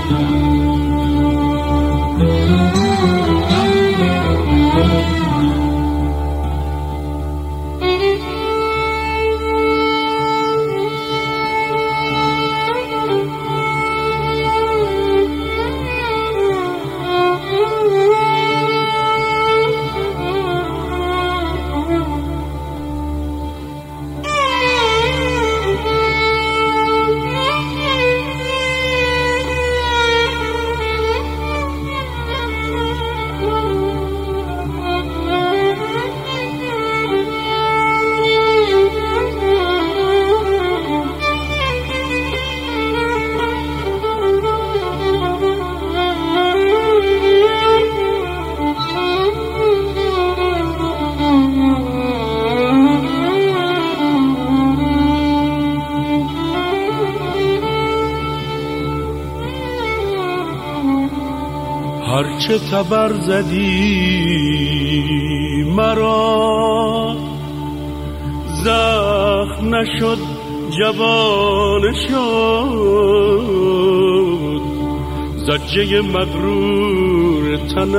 هرچه تبر زدی مرا زخم نشد جوان شد، زجه مغرور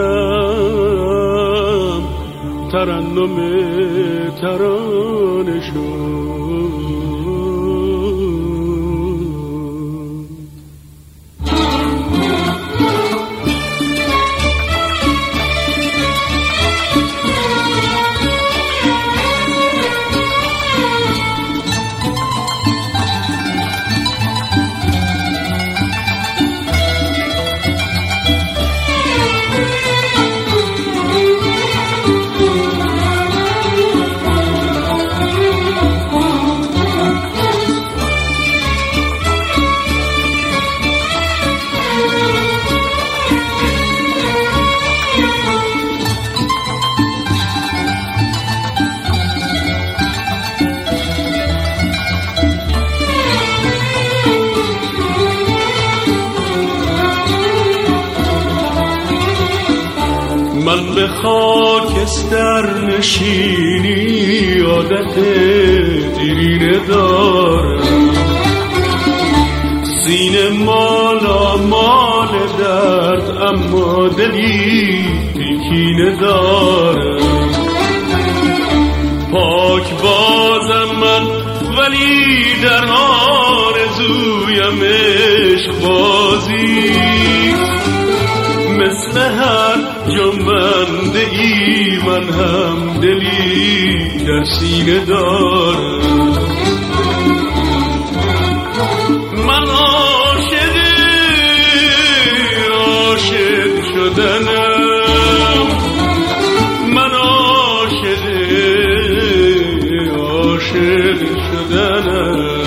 تنم ترنم ترانه شد. من به خاکستر نشینی عادت دیرینه دارم، سینه مالا مال درد اما دلی کینه دارم. پاک بازم من ولی در آرزویم عشق بازی، مثل هر جنبنده ای من هم دلی در سینه دارم. من عاشق شدنم، من عاشق شدنم.